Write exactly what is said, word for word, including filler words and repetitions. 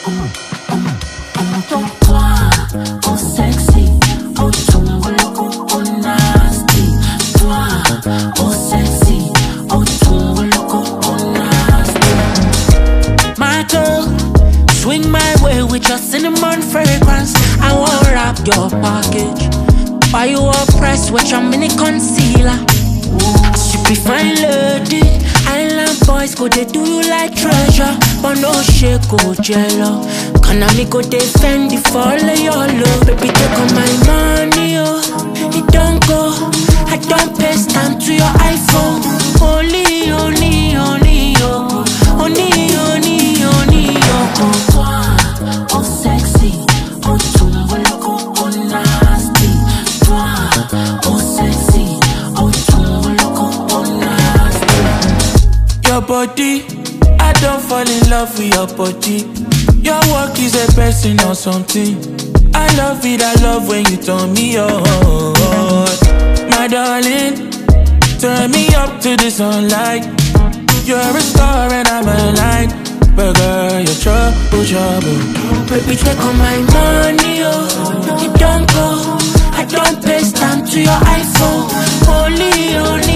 Ton toi, oh sexy, oh tongo loco, oh nasty. Toi, oh sexy, oh tongo loco, oh nasty. My girl, swing my way with your cinnamon fragrance. I won't wrap your package. Buy you a press with your mini concealer. She be fine lady. Island boys go they do you like treasure, but no shake go jello. Can I me go defend the fall of your love? Baby take all my money, oh. It don't go. I don't pay stamp to your iPhone. Only, only, only, oh. Only, only, only, oh. Toi, oh sexy, oh tongo loco, oh nasty. Toi, oh sexy, oh tongo loco, oh nasty. Your body, I don't fall in love with your body. Your work is a person or something. I love it, I love when you turn me on. My darling, turn me up to the sunlight. You're a star and I'm a light. But girl, you're trouble, trouble. Baby, take all my money, oh. It don't go. I don't pay stamp to your iPhone. Only, only